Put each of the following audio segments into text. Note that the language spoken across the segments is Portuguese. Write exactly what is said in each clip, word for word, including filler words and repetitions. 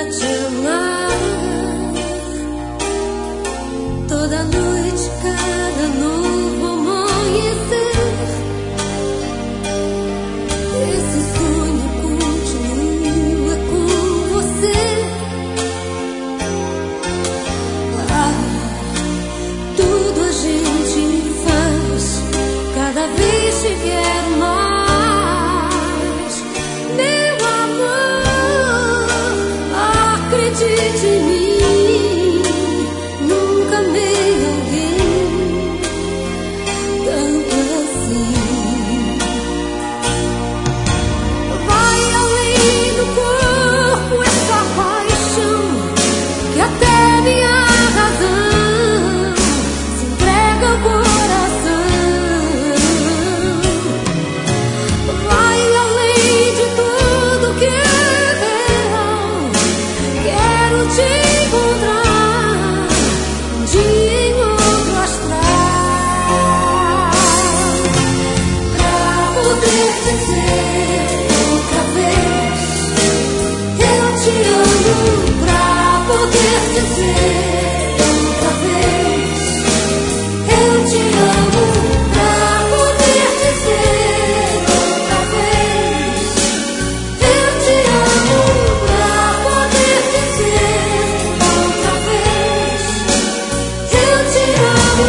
pra te amar. Toda noite, cada novo amanhecer, esse sonho continua com você. Ah, tudo a gente faz, cada vez te quero mais. Meu amor, acredite em mim, nunca amei alguém tanto assim. Vai além do corpo essa paixão que até minha razão se entrega ao coração. Vai além de tudo que é real. Quero te encontrar um dia em outro astral, pra poder dizer outra vez eu te amo, pra poder dizer outra vez eu te amo, pra poder dizer outra vez eu te amo, pra poder dizer outra vez eu te amo.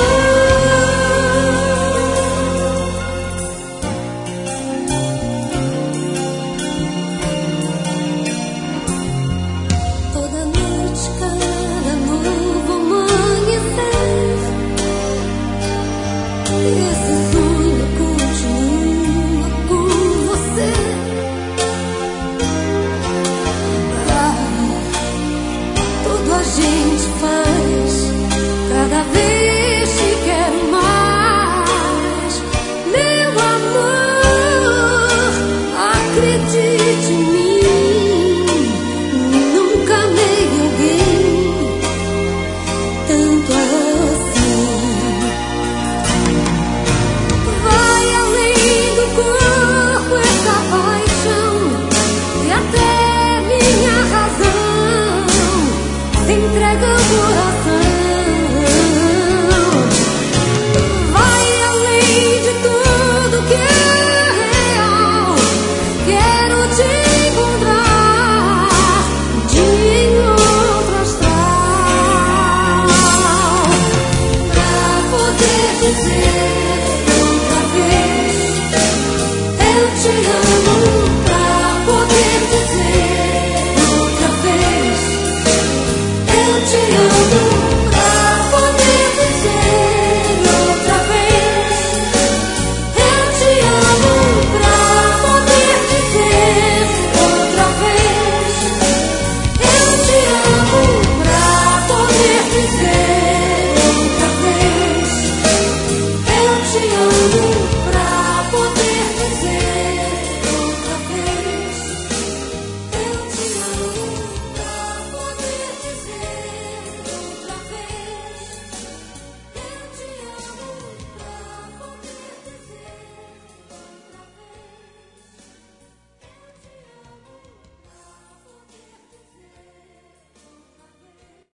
Toda noite, cada novo amanhecer, esse sonho continua com você. Ah, tudo a gente faz, cada vez